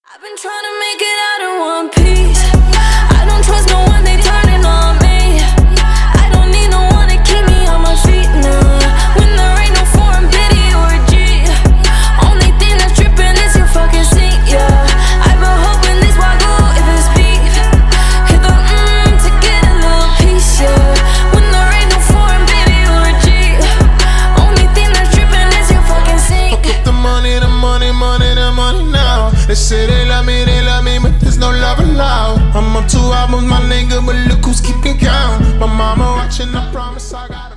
I've been trying to make it out in one piece. I don't trust no one, they turning on me. I don't need no one to keep me on my feet, nah. When there ain't no foreign biddy or a G, only thing that's dripping is your fucking sink, yeah. I've been hoping this wagyu if it's beef. Hit the to get a little piece, yeah. When there ain't no foreign biddy or a G, only thing that's dripping is your fucking sink. Fuck up the money, the money, money, the money now. They say they love me, but there's no love allowed. I'm up 2 albums, my nigga, but look who's keeping count. My mama watching, I promise I got